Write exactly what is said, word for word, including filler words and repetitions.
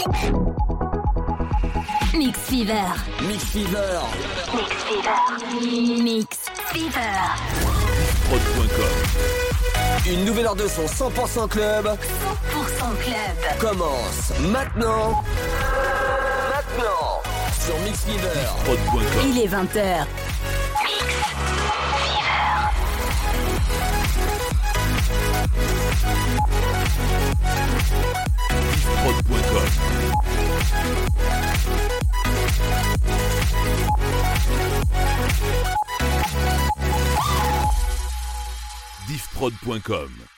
Mix Fever. Mix Fever. Mix Fever. Mix Fever. Prod point com. Une nouvelle heure de son cent pour cent club. cent pour cent club. Commence maintenant. Maintenant. Sur Mix Fever. Prod point com. Il est vingt heures. Mix Fever. Prod point com. Diffprod point com.